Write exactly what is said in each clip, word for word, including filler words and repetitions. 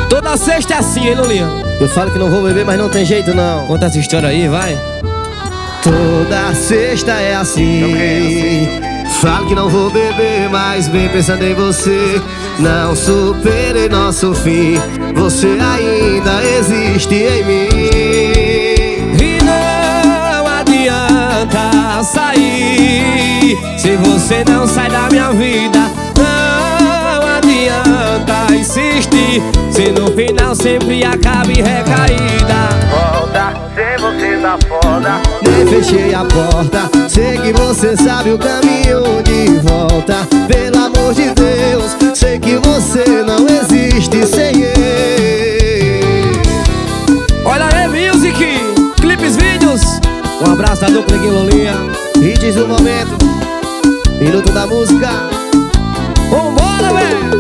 Toda sexta é assim, hein, Lulinha? Eu falo que não vou beber, mas não tem jeito não. Conta essa história aí, vai. Toda sexta é assim. Falo que não vou beber, mas bem pensando em você. Não superei nosso fim, você ainda existe em mim. E não adianta sair se você não sai da minha vida. Não adianta insistir se no final sempre acaba em recaída. Volta, sem você tá foda. Nem fechei a porta, sei que você sabe o caminho de volta. Pelo amor de Deus, sei que você não existe sem ele. Olha aí, music, clipes, vídeos. Um abraço da dupla aqui, Lulinha. E diz o momento, minuto da música. Vambora, velho.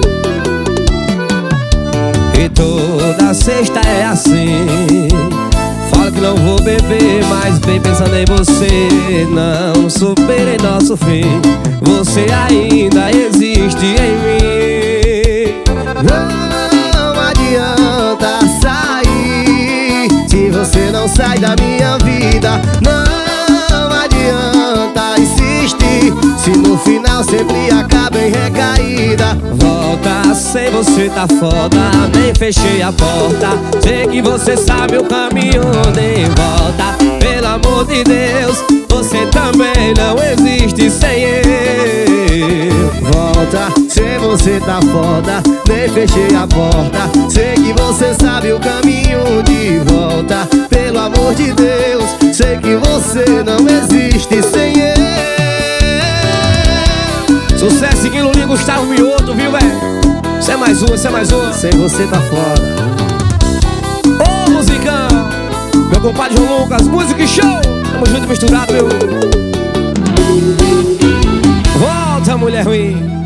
E toda sexta é assim. Falo que não vou beber, mas bem pensando em você. Não superei nosso fim, você ainda existe em mim. Não adianta sair se você não sai da minha vida. Não adianta insistir se no final sempre acaba em recaída. Volta, sem você tá foda, nem fechei a porta. Sei que você sabe o caminho de volta. Pelo amor de Deus, você também não existe sem eu. Volta, sem você tá foda, nem fechei a porta. Sei que você sabe o caminho de volta. Pelo amor de Deus, sei que você não existe sem eu. Sucesso aqui, Lulinha, Gustavo Mioto, viu, velho? Isso é mais uma, isso é mais uma. Sem você tá foda. Ô, musicão, meu compadre João Lucas, música e show. Tamo junto e misturado, meu. Volta, mulher ruim.